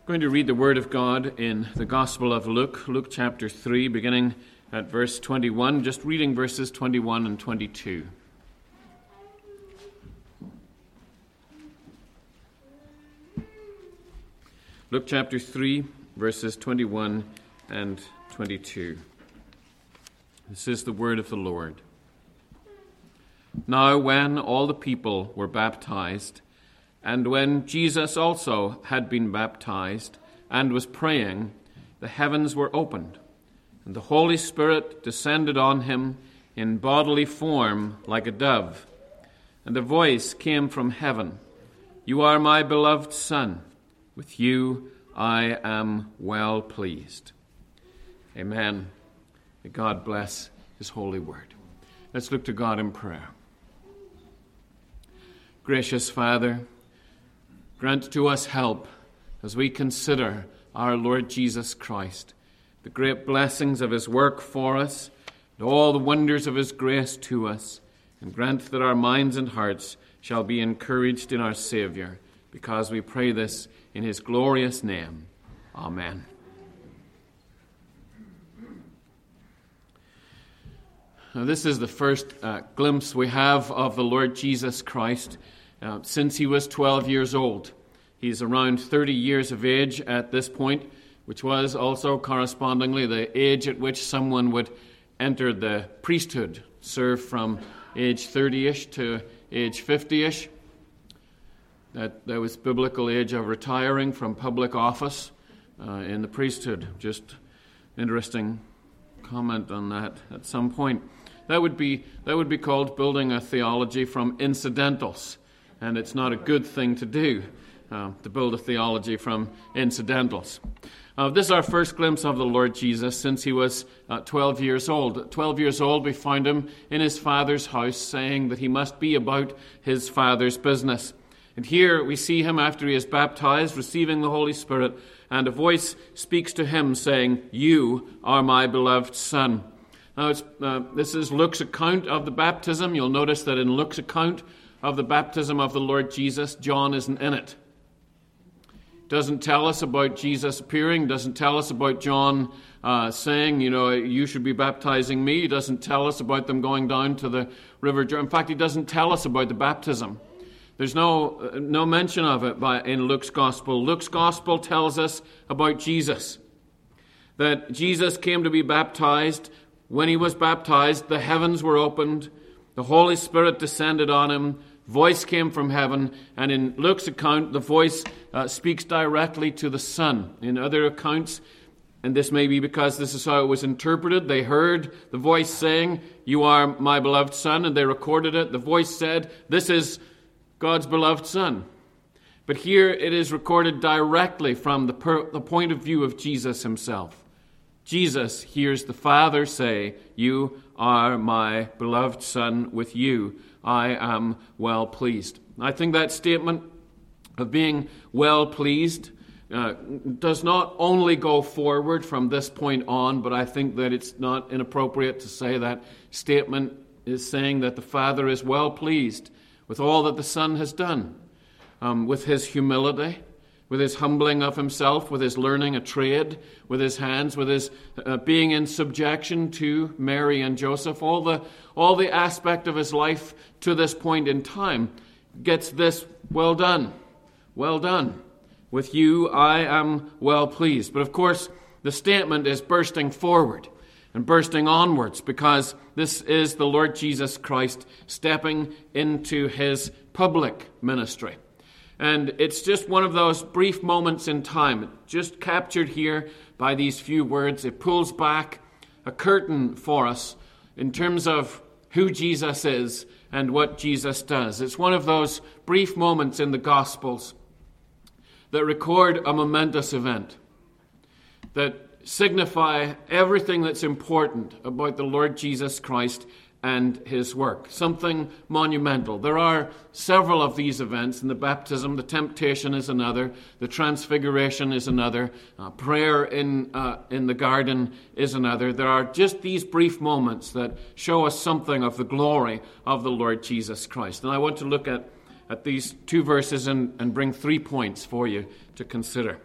I'm going to read the Word of God in the Gospel of Luke, Luke chapter 3, beginning at verse 21, just reading verses 21 and 22. Luke chapter 3, verses 21 and 22. This is the word of the Lord. Now when all the people were baptized, and when Jesus also had been baptized and was praying, the heavens were opened, and the Holy Spirit descended on him in bodily form like a dove. And a voice came from heaven, "You are my beloved Son. With you I am well pleased." Amen. May God bless his holy word. Let's look to God in prayer. Gracious Father, grant to us help as we consider our Lord Jesus Christ, the great blessings of his work for us, and all the wonders of his grace to us, and grant that our minds and hearts shall be encouraged in our Savior, because we pray this in his glorious name. Amen. Now, this is the first glimpse we have of the Lord Jesus Christ since he was 12 years old. He's around 30 years of age at this point, which was also correspondingly the age at which someone would enter the priesthood, serve from age 30-ish to age 50-ish. That was biblical age of retiring from public office in the priesthood. Just interesting comment on that at some point. That would be called building a theology from incidentals, and it's not a good thing to do, to build a theology from incidentals. This is our first glimpse of the Lord Jesus since he was 12 years old. At 12 years old, we find him in his Father's house saying that he must be about his Father's business. And here we see him after he is baptized, receiving the Holy Spirit, and a voice speaks to him saying, "You are my beloved Son." Now, this is Luke's account of the baptism. You'll notice that in Luke's account of the baptism of the Lord Jesus, John isn't in it. Doesn't tell us about Jesus appearing, doesn't tell us about John saying, you should be baptizing me. He doesn't tell us about them going down to the river Jordan. In fact, he doesn't tell us about the baptism. There's no mention of it in Luke's gospel. Luke's gospel tells us about Jesus, that Jesus came to be baptized. When he was baptized, the heavens were opened, the Holy Spirit descended on him, voice came from heaven, and in Luke's account, the voice speaks directly to the Son. In other accounts, and this may be because this is how it was interpreted, they heard the voice saying, "You are my beloved Son," and they recorded it. The voice said, "This is God's beloved Son." But here it is recorded directly from the point of view of Jesus himself. Jesus hears the Father say, "You are my beloved Son. With you I am well pleased." I think that statement of being well pleased does not only go forward from this point on, but I think that it's not inappropriate to say that statement is saying that the Father is well pleased with all that the Son has done, with his humility, with his humbling of himself, with his learning a trade, with his hands, with his being in subjection to Mary and Joseph, all the aspect of his life to this point in time gets this, "Well done, well done. With you I am well pleased." But of course, the statement is bursting forward and bursting onwards, because this is the Lord Jesus Christ stepping into his public ministry. And it's just one of those brief moments in time, just captured here by these few words. It pulls back a curtain for us in terms of who Jesus is and what Jesus does. It's one of those brief moments in the Gospels that record a momentous event, that signify everything that's important about the Lord Jesus Christ and his work. Something monumental. There are several of these events. In the baptism, the temptation is another. The transfiguration is another. Prayer in the garden is another. There are just these brief moments that show us something of the glory of the Lord Jesus Christ. And I want to look at these two verses and bring 3 points for you to consider.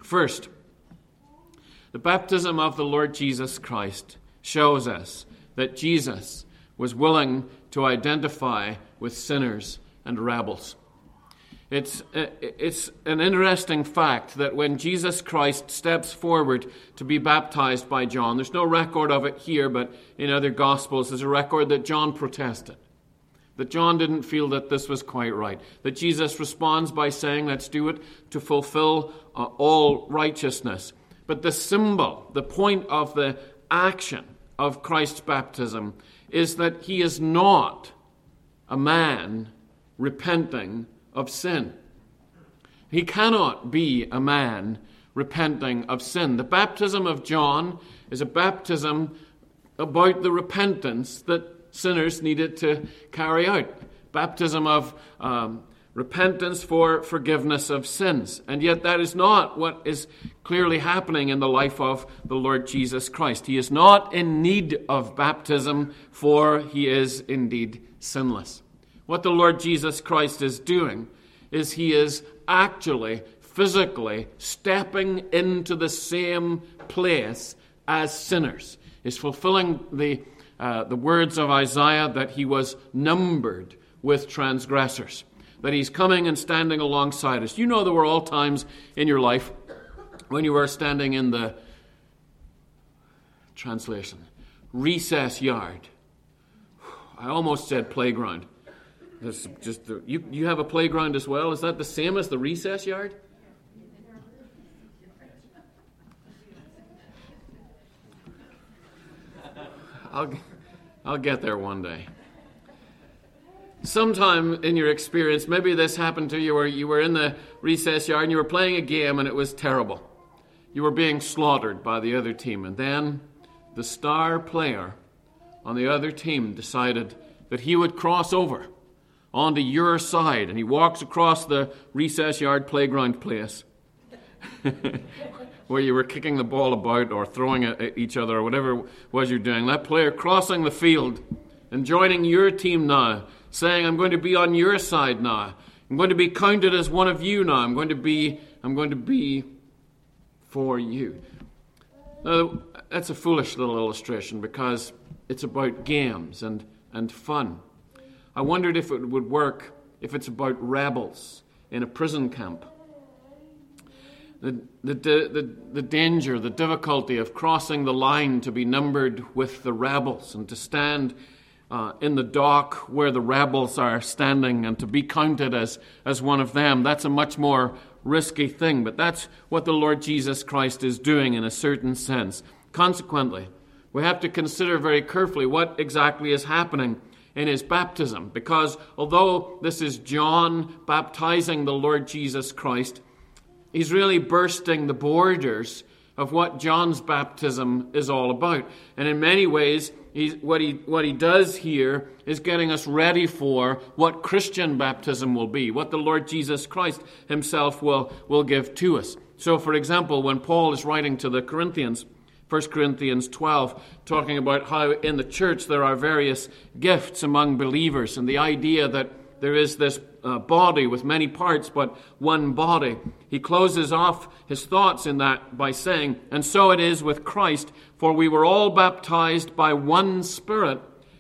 First, the baptism of the Lord Jesus Christ shows us that Jesus was willing to identify with sinners and rebels. It's an interesting fact that when Jesus Christ steps forward to be baptized by John, there's no record of it here, but in other Gospels there's a record that John protested, that John didn't feel that this was quite right, that Jesus responds by saying, let's do it to fulfill all righteousness. But the symbol, the point of the action of Christ's baptism is that he is not a man repenting of sin. He cannot be a man repenting of sin. The baptism of John is a baptism about the repentance that sinners needed to carry out. Baptism of repentance for forgiveness of sins. And yet that is not what is clearly happening in the life of the Lord Jesus Christ. He is not in need of baptism, for he is indeed sinless. What the Lord Jesus Christ is doing is he is actually, physically stepping into the same place as sinners. He's fulfilling the words of Isaiah that he was numbered with transgressors, that he's coming and standing alongside us. You know there were all times in your life when you were standing in the recess yard. I almost said playground. You have a playground as well? Is that the same as the recess yard? I'll get there one day. Sometime in your experience, maybe this happened to you where you were in the recess yard and you were playing a game and it was terrible. You were being slaughtered by the other team, and then the star player on the other team decided that he would cross over onto your side, and he walks across the recess yard playground place where you were kicking the ball about or throwing it at each other or whatever it was you're doing. That player crossing the field and joining your team now, saying, I'm going to be on your side now. I'm going to be counted as one of you now. I'm going to be for you. Now, that's a foolish little illustration because it's about games and fun. I wondered if it would work if it's about rebels in a prison camp. The danger, the difficulty of crossing the line to be numbered with the rebels and to stand in the dock where the rebels are standing and to be counted as one of them. That's a much more risky thing, but that's what the Lord Jesus Christ is doing in a certain sense. Consequently, we have to consider very carefully what exactly is happening in his baptism, because although this is John baptizing the Lord Jesus Christ, he's really bursting the borders of what John's baptism is all about. And in many ways, what he does here is getting us ready for what Christian baptism will be, what the Lord Jesus Christ himself will give to us. So, for example, when Paul is writing to the Corinthians, 1 Corinthians 12, talking about how in the church there are various gifts among believers, and the idea that there is this body with many parts, but one body. He closes off his thoughts in that by saying, and so it is with Christ, for we were all baptized by one Spirit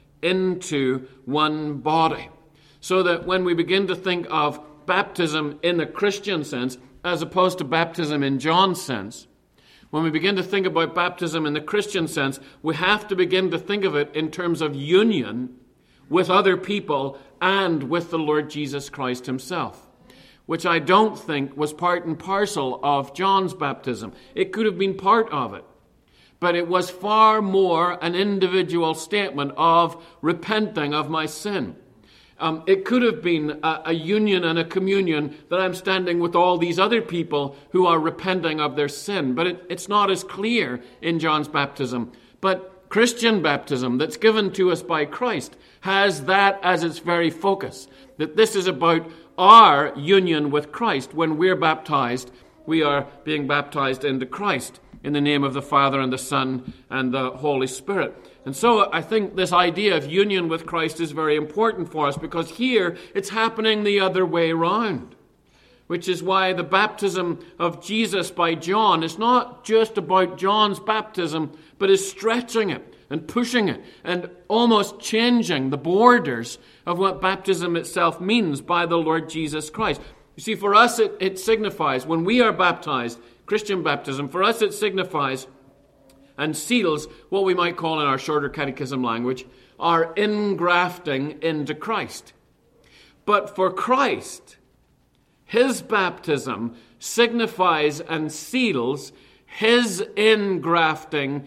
into one body. So that when we begin to think of baptism in the Christian sense, as opposed to baptism in John's sense, when we begin to think about baptism in the Christian sense, we have to begin to think of it in terms of union with other people and with the Lord Jesus Christ himself, which I don't think was part and parcel of John's baptism. It could have been part of it, but it was far more an individual statement of repenting of my sin. It could have been a union and a communion that I'm standing with all these other people who are repenting of their sin. But it's not as clear in John's baptism. But Christian baptism that's given to us by Christ has that as its very focus. That this is about our union with Christ. When we're baptized, we are being baptized into Christ in the name of the Father and the Son and the Holy Spirit. And so I think this idea of union with Christ is very important for us, because here it's happening the other way around. which is why the baptism of Jesus by John is not just about John's baptism, but is stretching it and pushing it and almost changing the borders of what baptism itself means by the Lord Jesus Christ. You see, for us it signifies, when we are baptized, Christian baptism, for us it signifies and seals what we might call in our shorter catechism language, our ingrafting into Christ. But for Christ, his baptism signifies and seals his ingrafting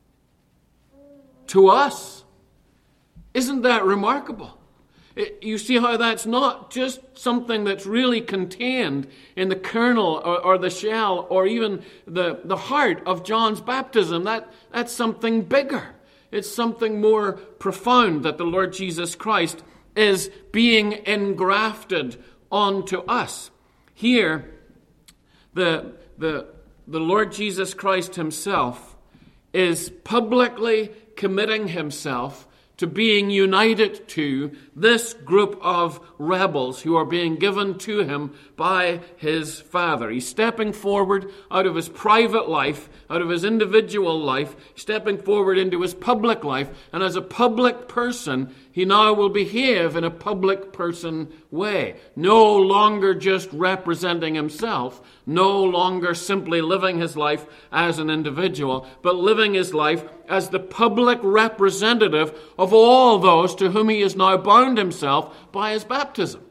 to us. Isn't that remarkable? You see how that's not just something that's really contained in the kernel or the shell or even the heart of John's baptism. That's something bigger. It's something more profound that the Lord Jesus Christ is being engrafted onto us. Here, the Lord Jesus Christ himself is publicly committing himself to being united to this group of rebels who are being given to him by his Father. He's stepping forward out of his private life, out of his individual life, stepping forward into his public life, and as a public person, he now will behave in a public person way. No longer just representing himself, no longer simply living his life as an individual, but living his life as the public representative of all those to whom he has now bound himself by his baptism.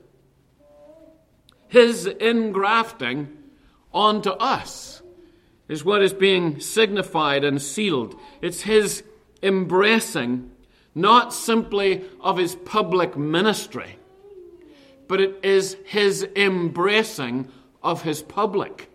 His ingrafting onto us is what is being signified and sealed. It's his embracing, not simply of his public ministry, but it is his embracing of his public,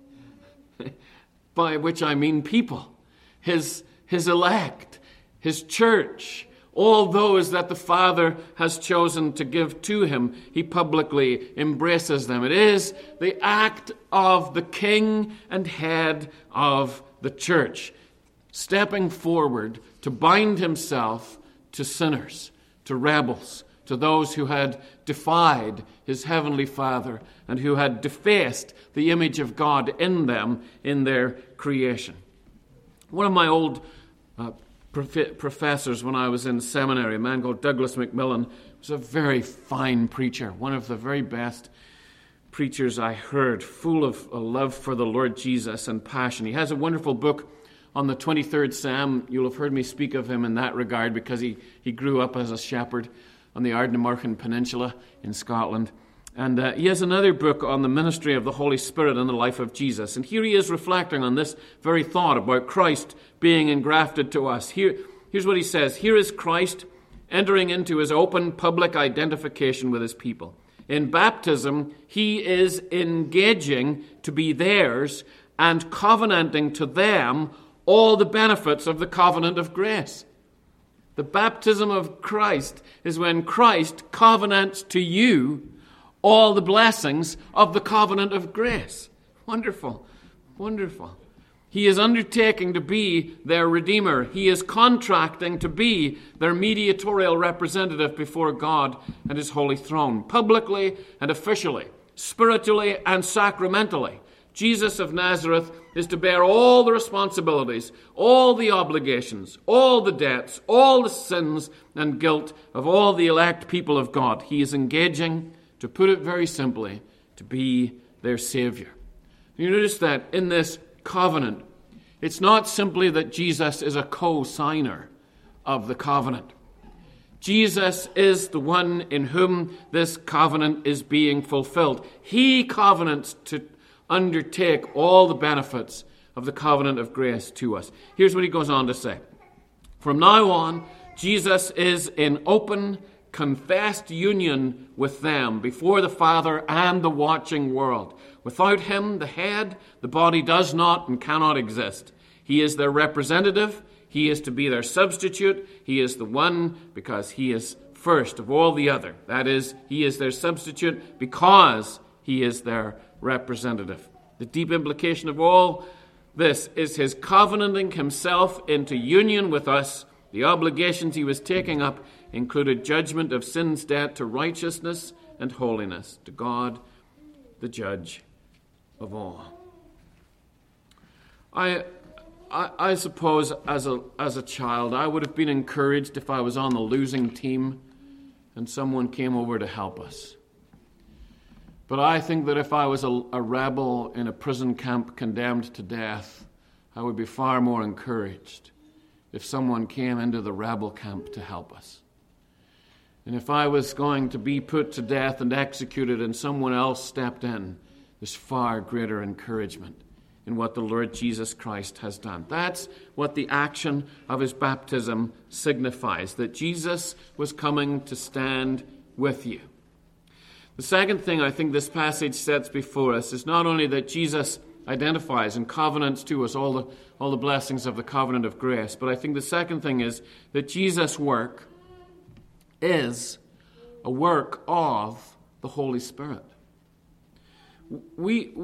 by which I mean people, his elect, his church, all those that the Father has chosen to give to him. He publicly embraces them. It is the act of the King and head of the church, stepping forward to bind himself to sinners, to rebels, to those who had defied his heavenly Father and who had defaced the image of God in them in their creation. One of my old professors when I was in seminary, a man called Douglas McMillan, was a very fine preacher, one of the very best preachers I heard, full of a love for the Lord Jesus and passion. He has a wonderful book on the 23rd Psalm. You'll have heard me speak of him in that regard because he grew up as a shepherd on the Ardnamurchan Peninsula in Scotland. And he has another book on the ministry of the Holy Spirit and the life of Jesus. And here he is reflecting on this very thought about Christ being engrafted to us. Here's what he says. Here is Christ entering into his open public identification with his people. In baptism, he is engaging to be theirs and covenanting to them all the benefits of the covenant of grace. The baptism of Christ is when Christ covenants to you all the blessings of the covenant of grace. Wonderful, wonderful. He is undertaking to be their Redeemer. He is contracting to be their mediatorial representative before God and his holy throne, publicly and officially, spiritually and sacramentally. Jesus of Nazareth is to bear all the responsibilities, all the obligations, all the debts, all the sins and guilt of all the elect people of God. He is engaging, to put it very simply, to be their Savior. You notice that in this covenant, it's not simply that Jesus is a co-signer of the covenant. Jesus is the one in whom this covenant is being fulfilled. He covenants to undertake all the benefits of the covenant of grace to us. Here's what he goes on to say. From now on, Jesus is in open, confessed union with them before the Father and the watching world. Without him, the head, the body does not and cannot exist. He is their representative. He is to be their substitute. He is the one because he is first of all the other. That is, he is their substitute because he is their representative. The deep implication of all this is his covenanting himself into union with us. The obligations he was taking up included judgment of sin's debt to righteousness and holiness, to God, the judge of all. I suppose as a child, I would have been encouraged if I was on the losing team and someone came over to help us. But I think that if I was a rebel in a prison camp condemned to death, I would be far more encouraged if someone came into the rebel camp to help us. And if I was going to be put to death and executed and someone else stepped in, there's far greater encouragement in what the Lord Jesus Christ has done. That's what the action of his baptism signifies, that Jesus was coming to stand with you. The second thing I think this passage sets before us is not only that Jesus identifies and covenants to us all the blessings of the covenant of grace, but I think the second thing is that Jesus' work is a work of the Holy Spirit. We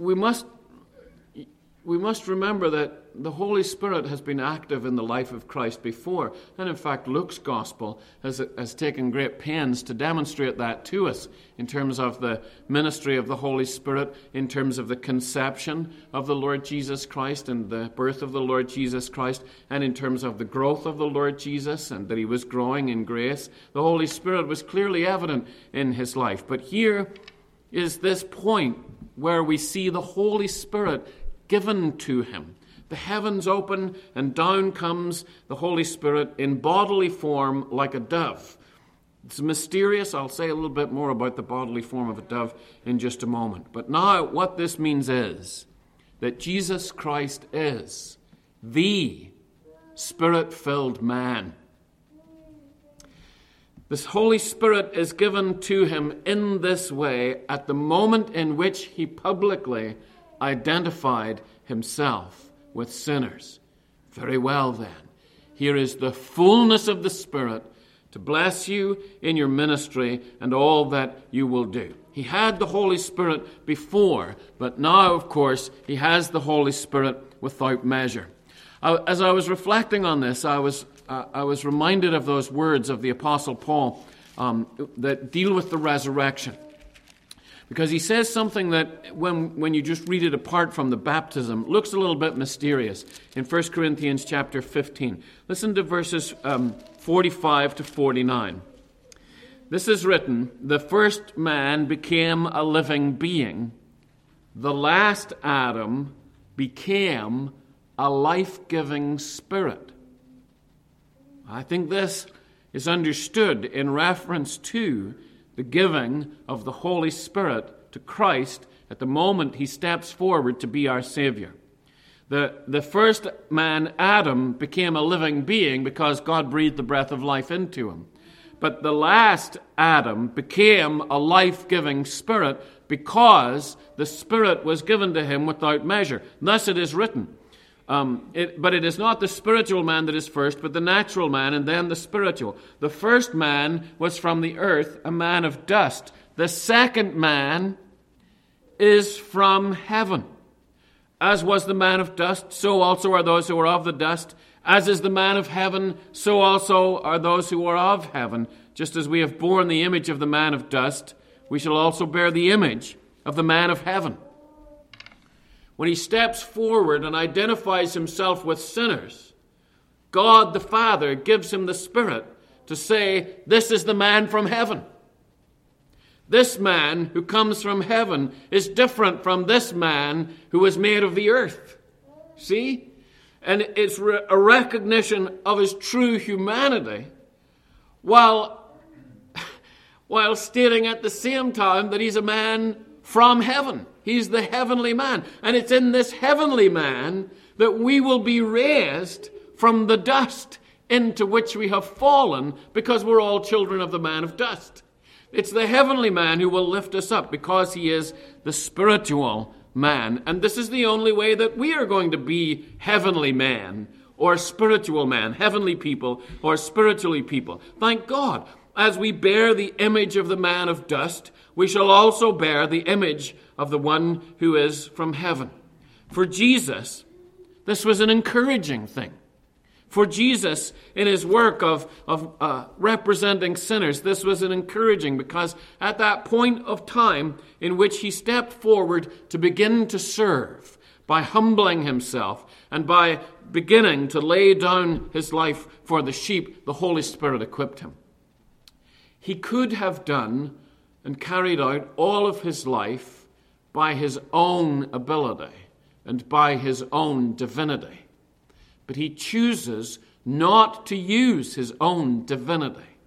must remember that the Holy Spirit has been active in the life of Christ before. And in fact, Luke's gospel has taken great pains to demonstrate that to us in terms of the ministry of the Holy Spirit, in terms of the conception of the Lord Jesus Christ and the birth of the Lord Jesus Christ, and in terms of the growth of the Lord Jesus and that he was growing in grace. The Holy Spirit was clearly evident in his life. But here is this point where we see the Holy Spirit given to him. The heavens open and down comes the Holy Spirit in bodily form like a dove. It's mysterious. I'll say a little bit more about the bodily form of a dove in just a moment. But now what this means is that Jesus Christ is the Spirit-filled man. This Holy Spirit is given to him in this way at the moment in which he publicly identified himself with sinners. Very well then. Here is the fullness of the Spirit to bless you in your ministry and all that you will do. He had the Holy Spirit before, but now, of course, he has the Holy Spirit without measure. As I was reflecting on this, I was reminded of those words of the Apostle Paul that deal with the resurrection. Because he says something that, when you just read it apart from the baptism, looks a little bit mysterious in 1 Corinthians chapter 15. Listen to verses 45 to 49. This is written, "The first man became a living being. The last Adam became a life-giving spirit." I think this is understood in reference to the giving of the Holy Spirit to Christ at the moment he steps forward to be our Savior. The first man, Adam, became a living being because God breathed the breath of life into him. But the last Adam became a life-giving spirit because the Spirit was given to him without measure. Thus it is written. But it is not the spiritual man that is first, but the natural man, and then the spiritual. The first man was from the earth, a man of dust. The second man is from heaven. As was the man of dust, so also are those who are of the dust. As is the man of heaven, so also are those who are of heaven. Just as we have borne the image of the man of dust, we shall also bear the image of the man of heaven. When he steps forward and identifies himself with sinners, God the Father gives him the Spirit to say, this is the man from heaven. This man who comes from heaven is different from this man who is made of the earth. See? And it's a recognition of his true humanity while stating at the same time that he's a man from heaven. He's the heavenly man. And it's in this heavenly man that we will be raised from the dust into which we have fallen because we're all children of the man of dust. It's the heavenly man who will lift us up because he is the spiritual man. And this is the only way that we are going to be heavenly man or spiritual man, heavenly people or spiritually people. Thank God. As we bear the image of the man of dust, we shall also bear the image of the one who is from heaven. For Jesus, this was an encouraging thing. For Jesus, in his work of representing sinners, this was an encouraging, because at that point of time in which he stepped forward to begin to serve, by humbling himself and by beginning to lay down his life for the sheep, the Holy Spirit equipped him. He could have done and carried out all of his life by his own ability and by his own divinity. But he chooses not to use his own divinity.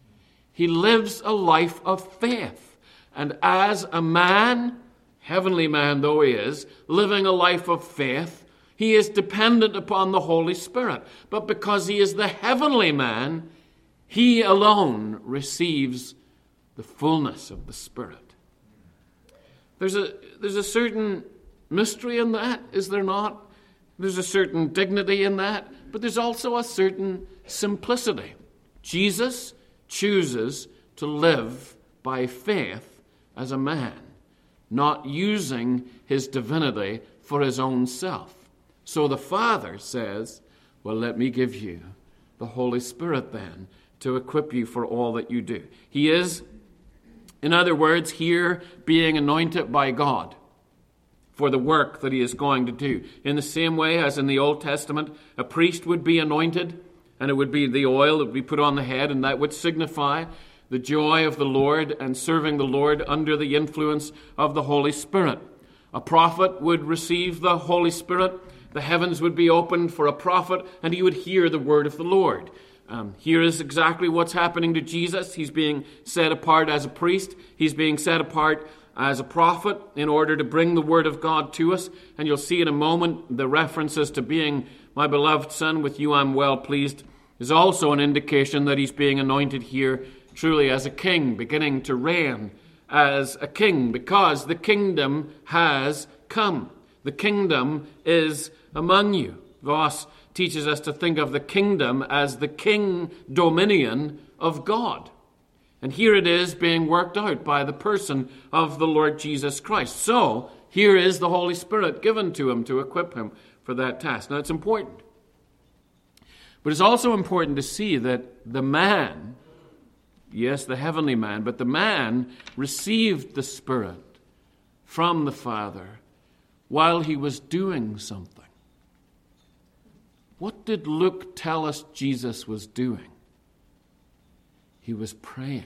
He lives a life of faith. And as a man, heavenly man though he is, living a life of faith, he is dependent upon the Holy Spirit. But because he is the heavenly man, he alone receives the fullness of the Spirit. There's a certain mystery in that, is there not? There's a certain dignity in that, but there's also a certain simplicity. Jesus chooses to live by faith as a man, not using his divinity for his own self. So the Father says, well, let me give you the Holy Spirit then to equip you for all that you do. He is, in other words, here being anointed by God for the work that he is going to do. In the same way as in the Old Testament, a priest would be anointed, and it would be the oil that would be put on the head, and that would signify the joy of the Lord and serving the Lord under the influence of the Holy Spirit. A prophet would receive the Holy Spirit. The heavens would be opened for a prophet, and he would hear the word of the Lord. Here is exactly what's happening to Jesus. He's being set apart as a priest. He's being set apart as a prophet in order to bring the word of God to us. And you'll see in a moment the references to being my beloved Son, with you I'm well pleased, is also an indication that he's being anointed here truly as a king, beginning to reign as a king, because the kingdom has come. The kingdom is among you. Voss teaches us to think of the kingdom as the king dominion of God. And here it is being worked out by the person of the Lord Jesus Christ. So, here is the Holy Spirit given to him to equip him for that task. Now, it's important. But it's also important to see that the man, yes, the heavenly man, but the man received the Spirit from the Father while he was doing something. What did Luke tell us Jesus was doing? He was praying.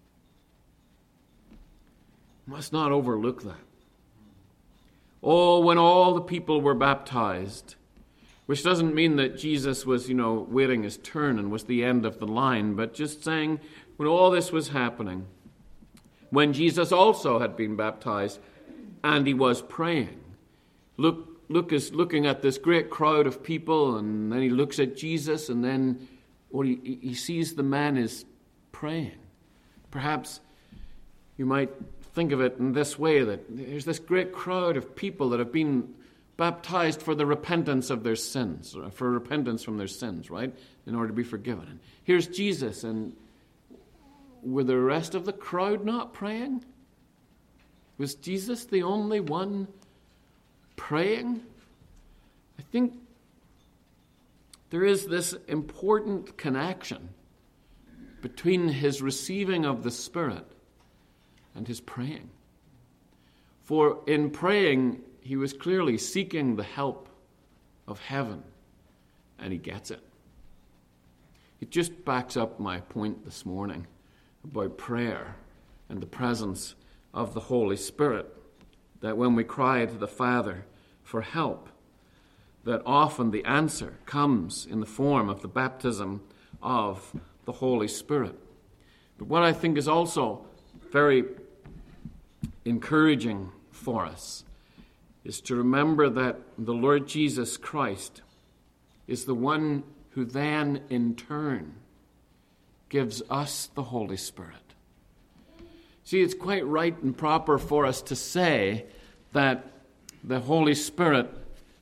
Must not overlook that. Oh, when all the people were baptized, which doesn't mean that Jesus was, waiting his turn and was the end of the line, but just saying when all this was happening, when Jesus also had been baptized and he was praying. Luke is looking at this great crowd of people, and then he looks at Jesus, and then he sees the man is praying. Perhaps you might think of it in this way, that there's this great crowd of people that have been baptized for the repentance of their sins, or for repentance from their sins, right? In order to be forgiven. And here's Jesus, and were the rest of the crowd not praying? Was Jesus the only one praying? I think there is this important connection between his receiving of the Spirit and his praying. For in praying, he was clearly seeking the help of heaven, and he gets it. It just backs up my point this morning about prayer and the presence of the Holy Spirit, that when we cry to the Father for help, that often the answer comes in the form of the baptism of the Holy Spirit. But what I think is also very encouraging for us is to remember that the Lord Jesus Christ is the one who then in turn gives us the Holy Spirit. See, it's quite right and proper for us to say that the Holy Spirit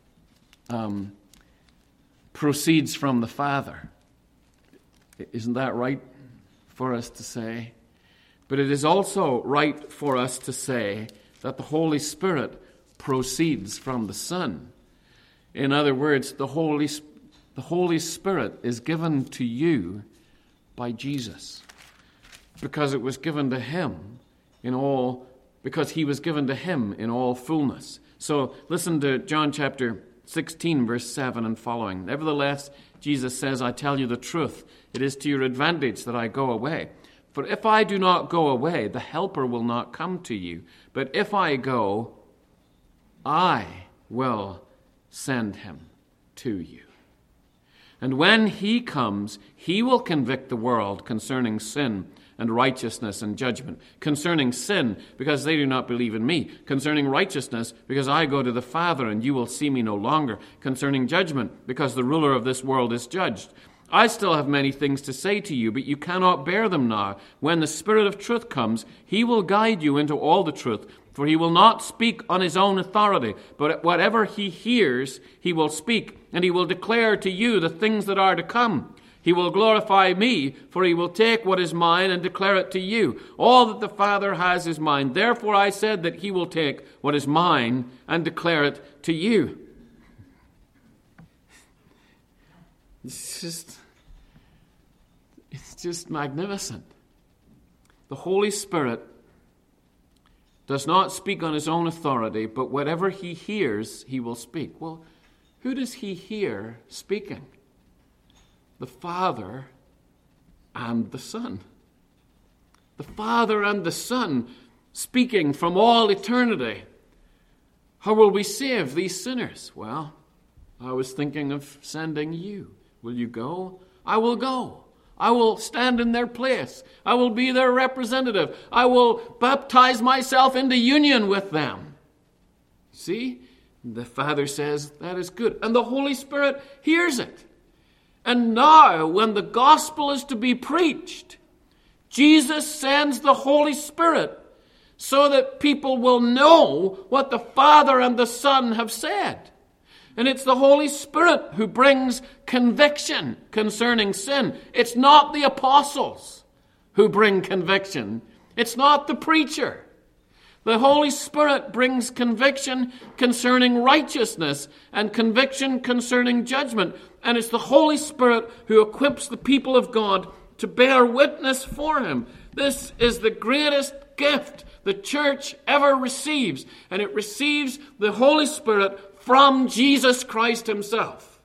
proceeds from the Father. Isn't that right for us to say? But it is also right for us to say that the Holy Spirit proceeds from the Son. In other words, the The Holy Spirit is given to you by Jesus, because it was given to him because he was given to him in all fullness. So listen to John chapter 16, verse 7 and following. Nevertheless, Jesus says, I tell you the truth. It is to your advantage that I go away. For if I do not go away, the Helper will not come to you. But if I go, I will send him to you. And when he comes, he will convict the world concerning sin and righteousness and judgment. Concerning sin, because they do not believe in me. Concerning righteousness, because I go to the Father and you will see me no longer. Concerning judgment, because the ruler of this world is judged. I still have many things to say to you, but you cannot bear them now. When the Spirit of truth comes, he will guide you into all the truth. For he will not speak on his own authority, but whatever he hears, he will speak, and he will declare to you the things that are to come. He will glorify me, for he will take what is mine and declare it to you. All that the Father has is mine. Therefore I said that he will take what is mine and declare it to you. It's just magnificent. The Holy Spirit does not speak on his own authority, but whatever he hears, he will speak. Well, who does he hear speaking? The Father and the Son. The Father and the Son speaking from all eternity. How will we save these sinners? Well, I was thinking of sending you. Will you go? I will go. I will stand in their place. I will be their representative. I will baptize myself into union with them. See? The Father says that is good. And the Holy Spirit hears it. And now, when the gospel is to be preached, Jesus sends the Holy Spirit so that people will know what the Father and the Son have said. And it's the Holy Spirit who brings conviction concerning sin. It's not the apostles who bring conviction. It's not the preacher. The Holy Spirit brings conviction concerning righteousness and conviction concerning judgment. And it's the Holy Spirit who equips the people of God to bear witness for him. This is the greatest gift the church ever receives. And it receives the Holy Spirit from Jesus Christ himself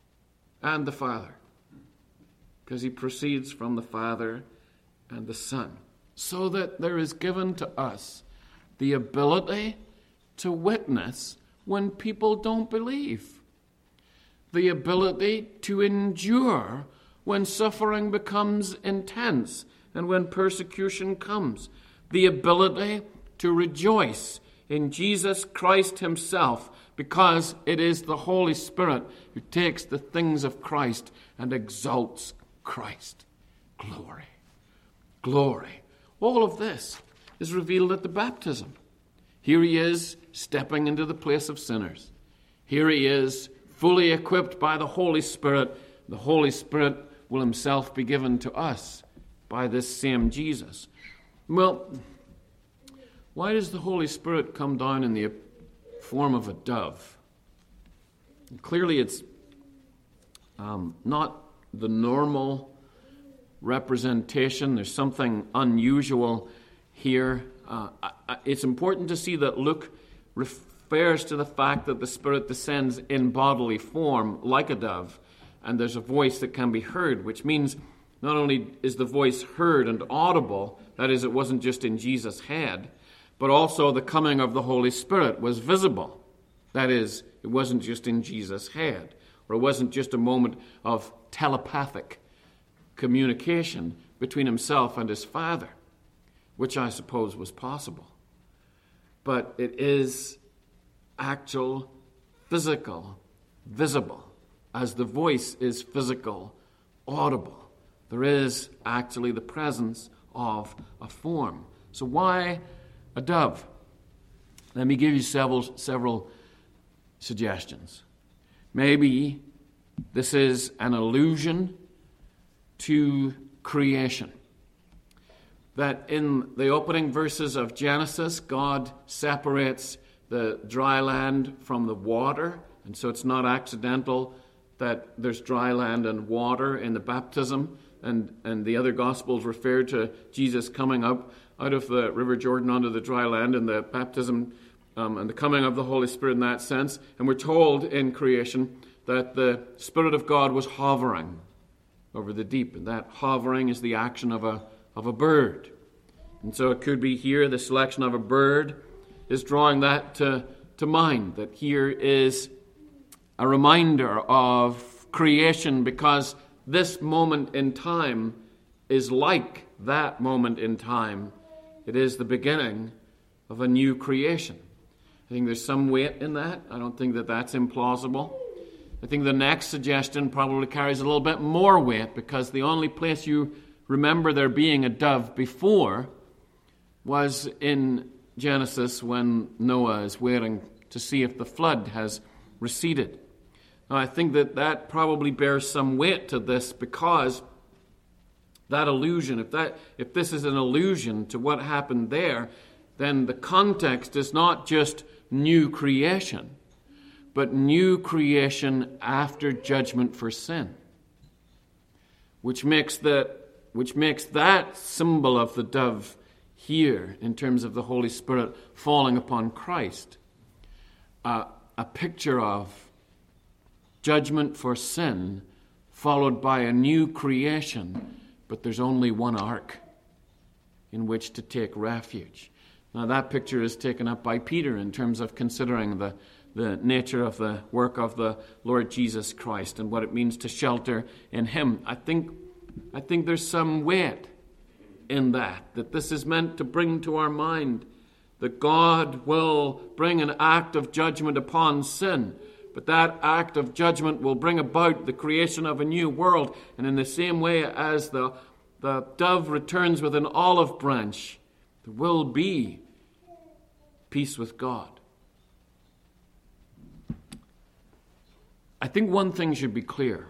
and the Father, because he proceeds from the Father and the Son, so that there is given to us the ability to witness when people don't believe, the ability to endure when suffering becomes intense and when persecution comes, the ability to rejoice in Jesus Christ himself, because it is the Holy Spirit who takes the things of Christ and exalts Christ. Glory. Glory. All of this is revealed at the baptism. Here he is stepping into the place of sinners. Here he is fully equipped by the Holy Spirit. The Holy Spirit will himself be given to us by this same Jesus. Well, why does the Holy Spirit come down in the form of a dove? Clearly it's not the normal representation. There's something unusual here. It's important to see that Luke refers to the fact that the Spirit descends in bodily form like a dove, and there's a voice that can be heard, which means not only is the voice heard and audible, that is, it wasn't just in Jesus' head, but also the coming of the Holy Spirit was visible. That is, it wasn't just in Jesus' head, or it wasn't just a moment of telepathic communication between himself and his Father, which I suppose was possible. But it is actual, physical, visible, as the voice is physical, audible. There is actually the presence of a form. So why a dove? Let me give you several suggestions. Maybe this is an allusion to creation. That in the opening verses of Genesis, God separates the dry land from the water, and so it's not accidental that there's dry land and water in the baptism, and the other Gospels refer to Jesus coming up out of the River Jordan onto the dry land, and the baptism and the coming of the Holy Spirit in that sense. And we're told in creation that the Spirit of God was hovering over the deep, and that hovering is the action of a bird. And so it could be here the selection of a bird is drawing that to mind, that here is a reminder of creation, because this moment in time is like that moment in time. It is the beginning of a new creation. I think there's some weight in that. I don't think that that's implausible. I think the next suggestion probably carries a little bit more weight, because the only place you remember there being a dove before was in Genesis, when Noah is waiting to see if the flood has receded. Now, I think that probably bears some weight to this, because that allusion, if this is an allusion to what happened there, then the context is not just new creation, but new creation after judgment for sin, which makes that symbol of the dove here, in terms of the Holy Spirit falling upon Christ, a picture of judgment for sin followed by a new creation, but there's only one ark in which to take refuge. Now, that picture is taken up by Peter in terms of considering the nature of the work of the Lord Jesus Christ and what it means to shelter in him. I think there's some weight in that this is meant to bring to our mind that God will bring an act of judgment upon sin, but that act of judgment will bring about the creation of a new world. And in the same way as the dove returns with an olive branch, there will be peace with God. I think one thing should be clear.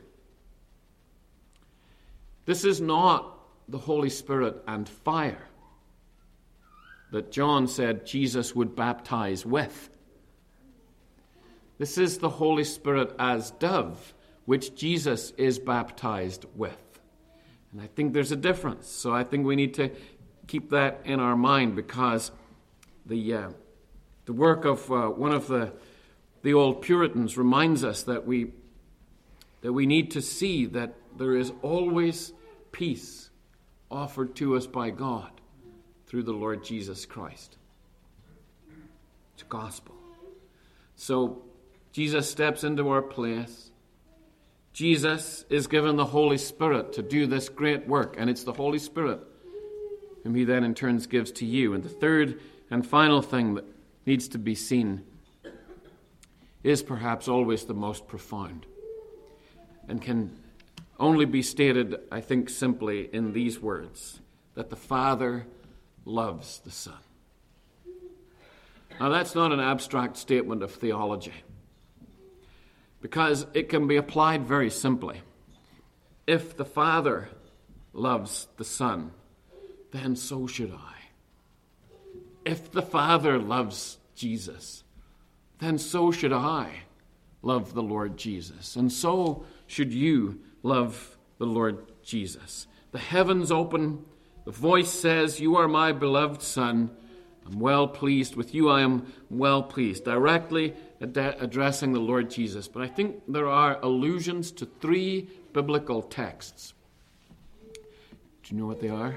This is not the Holy Spirit and fire that John said Jesus would baptize with. This is the Holy Spirit as dove, which Jesus is baptized with. And I think there's a difference. So I think we need to keep that in our mind, because the work of one of the old Puritans reminds us that we need to see that there is always peace offered to us by God through the Lord Jesus Christ. It's gospel. So Jesus steps into our place. Jesus is given the Holy Spirit to do this great work, and it's the Holy Spirit whom he then in turn gives to you. And the third and final thing that needs to be seen is perhaps always the most profound, and can only be stated, I think, simply in these words, that the Father loves the Son. Now, that's not an abstract statement of theology, because it can be applied very simply. If the Father loves the Son, then so should I. If the Father loves Jesus, then so should I love the Lord Jesus. And so should you love the Lord Jesus. The heavens open. The voice says, "You are my beloved Son. I'm well pleased with you. I am well pleased." Directly addressing the Lord Jesus. But I think there are allusions to 3 biblical texts. Do you know what they are?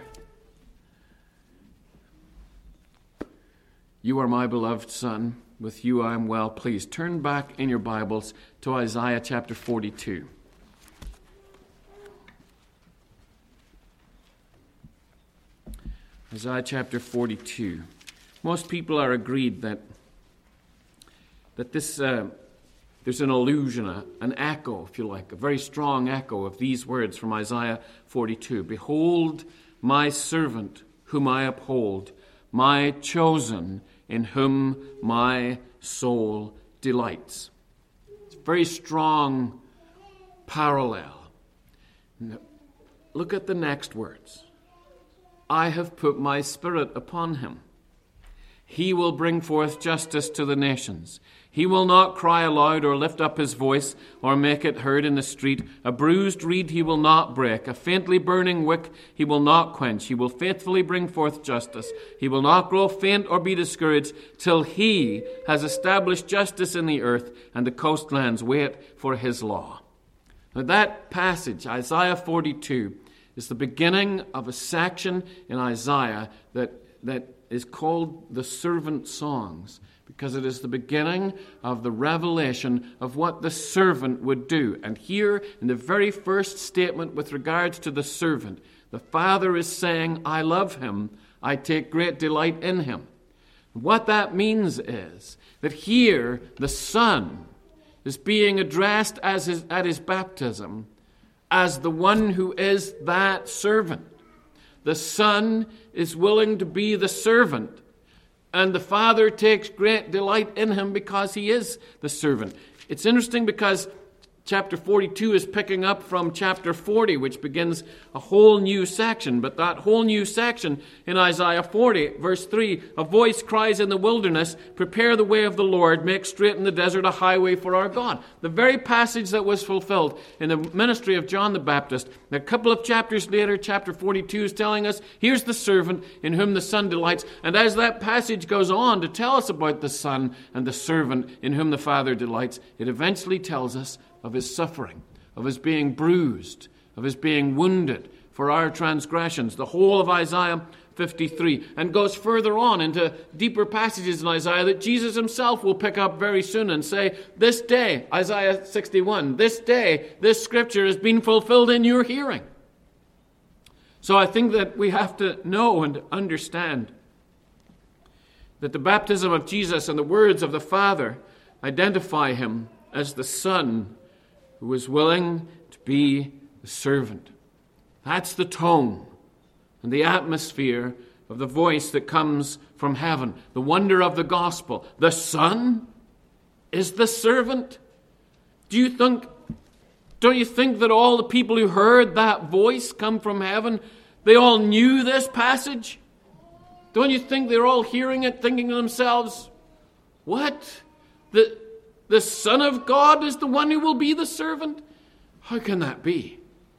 "You are my beloved Son. With you I am well pleased." Turn back in your Bibles to Isaiah chapter 42. Isaiah chapter 42. Most people are agreed that this there's an allusion, an echo, if you like, a very strong echo of these words from Isaiah 42. "Behold, my servant whom I uphold, my chosen, in whom my soul delights." It's a very strong parallel. Now, look at the next words. "I have put my spirit upon him. He will bring forth justice to the nations. He will not cry aloud or lift up his voice or make it heard in the street. A bruised reed he will not break. A faintly burning wick he will not quench. He will faithfully bring forth justice. He will not grow faint or be discouraged till he has established justice in the earth, and the coastlands wait for his law. Now that passage, Isaiah 42, is the beginning of a section in Isaiah that is called the Servant Songs, because it is the beginning of the revelation of what the servant would do. And here, in the very first statement with regards to the servant, the Father is saying, I love him, I take great delight in him. What that means is that here the Son is being addressed at his baptism as the one who is that servant. The Son is willing to be the servant, and the Father takes great delight in him because he is the servant. It's interesting because chapter 42 is picking up from chapter 40, which begins a whole new section. But that whole new section in Isaiah 40, verse 3, a voice cries in the wilderness, prepare the way of the Lord, make straight in the desert a highway for our God. The very passage that was fulfilled in the ministry of John the Baptist. A couple of chapters later, chapter 42 is telling us, here's the servant in whom the Son delights. And as that passage goes on to tell us about the Son and the servant in whom the Father delights, it eventually tells us of his suffering, of his being bruised, of his being wounded for our transgressions, the whole of Isaiah 53, and goes further on into deeper passages in Isaiah that Jesus himself will pick up very soon and say, this day, Isaiah 61, this day, this scripture has been fulfilled in your hearing. So I think that we have to know and understand that the baptism of Jesus and the words of the Father identify him as the Son who was willing to be the servant. That's the tone and the atmosphere of the voice that comes from heaven. The wonder of the gospel. The Son is the servant. Don't you think that all the people who heard that voice come from heaven, they all knew this passage? Don't you think they're all hearing it, thinking to themselves, what? The Son of God is the one who will be the servant? How can that be?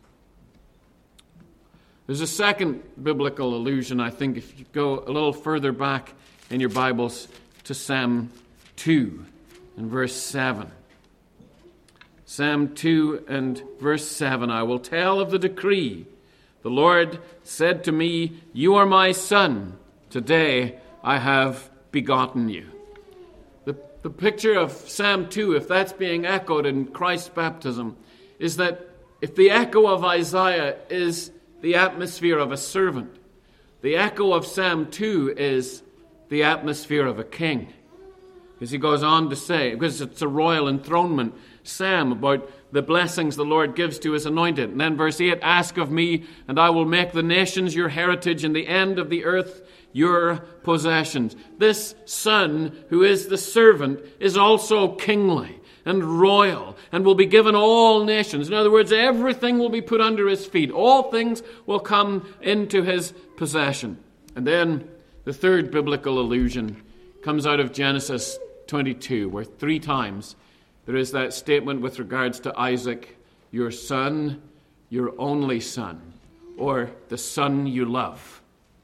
There's a second biblical allusion, I think, if you go a little further back in your Bibles to Psalm 2 and verse 7. Psalm 2 and verse 7, I will tell of the decree. The Lord said to me, you are my son. Today I have begotten you. The picture of Psalm 2, if that's being echoed in Christ's baptism, is that if the echo of Isaiah is the atmosphere of a servant, the echo of Psalm 2 is the atmosphere of a king. Because he goes on to say, because it's a royal enthronement psalm about the blessings the Lord gives to his anointed. And then verse 8, ask of me, and I will make the nations your heritage and the end of the earth your possessions. This Son, who is the servant, is also kingly and royal and will be given all nations. In other words, everything will be put under his feet. All things will come into his possession. And then the third biblical allusion comes out of Genesis 22, where 3 times there is that statement with regards to Isaac, your son, your only son, or the son you love.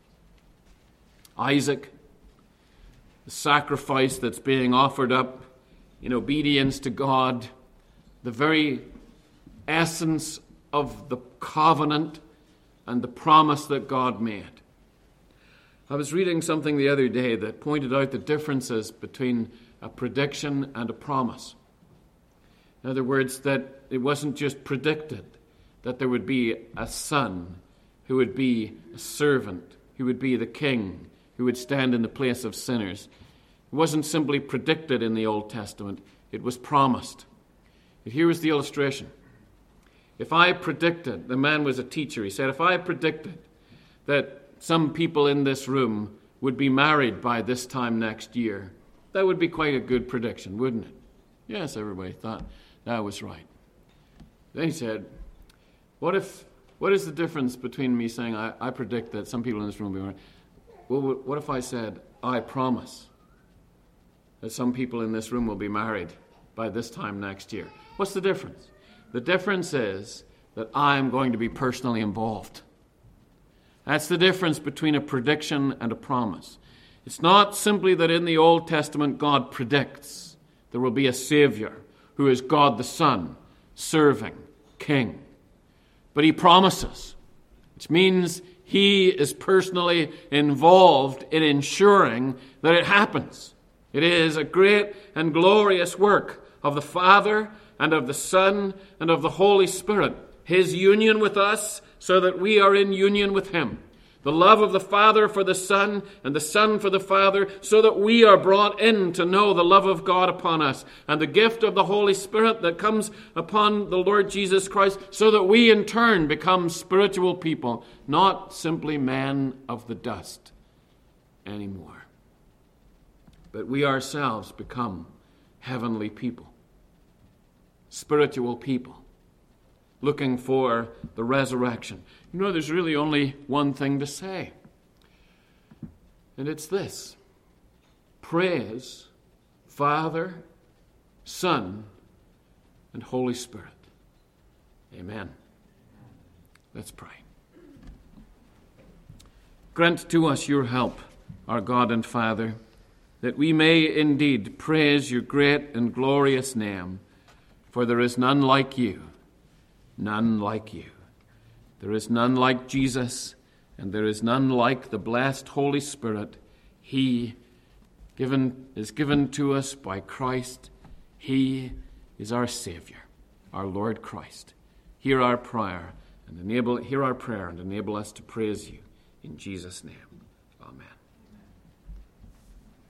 Isaac, the sacrifice that's being offered up in obedience to God, the very essence of the covenant and the promise that God made. I was reading something the other day that pointed out the differences between a prediction and a promise. In other words, that it wasn't just predicted that there would be a son who would be a servant, who would be the king, who would stand in the place of sinners. It wasn't simply predicted in the Old Testament, it was promised. And here was the illustration. If I predicted, the man was a teacher, he said, if I predicted that some people in this room would be married by this time next year, that would be quite a good prediction, wouldn't it? Yes, everybody thought that was right. Then he said, what is the difference between me saying I predict that some people in this room will be married? Well, what if I said, I promise that some people in this room will be married by this time next year. What's the difference? The difference is that I'm going to be personally involved. That's the difference between a prediction and a promise. It's not simply that in the Old Testament God predicts there will be a Savior who is God the Son, serving, King. But he promises, which means he is personally involved in ensuring that it happens. It is a great and glorious work of the Father and of the Son and of the Holy Spirit. His union with us so that we are in union with him. The love of the Father for the Son and the Son for the Father so that we are brought in to know the love of God upon us. And the gift of the Holy Spirit that comes upon the Lord Jesus Christ so that we in turn become spiritual people, not simply men of the dust anymore. But we ourselves become heavenly people, spiritual people, looking for the resurrection. You know, there's really only one thing to say. And it's this. Praise Father, Son, and Holy Spirit. Amen. Let's pray. Grant to us your help, our God and Father, that we may indeed praise your great and glorious name, for there is none like you, none like you. There is none like Jesus, and there is none like the blessed Holy Spirit. He is given to us by Christ. He is our Savior, our Lord Christ. Hear our prayer and enable us to praise you in Jesus' name. Amen.